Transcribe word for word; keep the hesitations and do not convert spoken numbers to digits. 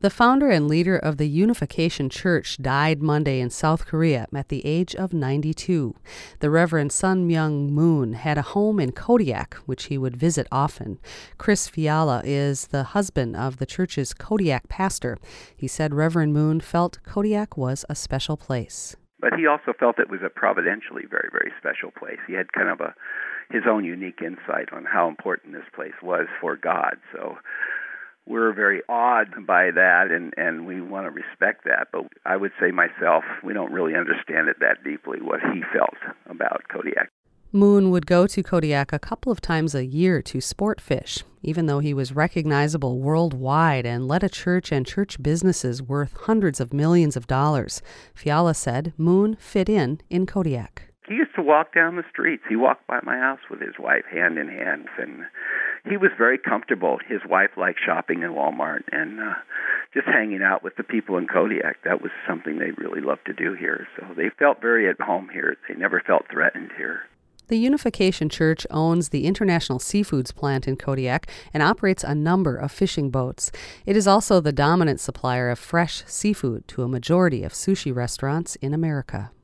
The founder and leader of the Unification Church died Monday in South Korea at the age of ninety-two. The Reverend Sun Myung Moon had a home in Kodiak, which he would visit often. Chris Fiala is the husband of the church's Kodiak pastor. He said Reverend Moon felt Kodiak was a special place. But he also felt it was a providentially very, very special place. He had kind of a his own unique insight on how important this place was for God. So we're very awed by that, and, and we want to respect that. But I would say myself, we don't really understand it that deeply, what he felt about Kodiak. Moon would go to Kodiak a couple of times a year to sport fish, even though he was recognizable worldwide and led a church and church businesses worth hundreds of millions of dollars. Fiala said Moon fit in in Kodiak. He used to walk down the streets. He walked by my house with his wife hand in hand, and he was very comfortable. His wife liked shopping in Walmart and uh, just hanging out with the people in Kodiak. That was something they really loved to do here. So they felt very at home here. They never felt threatened here. The Unification Church owns the International Seafoods plant in Kodiak and operates a number of fishing boats. It is also the dominant supplier of fresh seafood to a majority of sushi restaurants in America.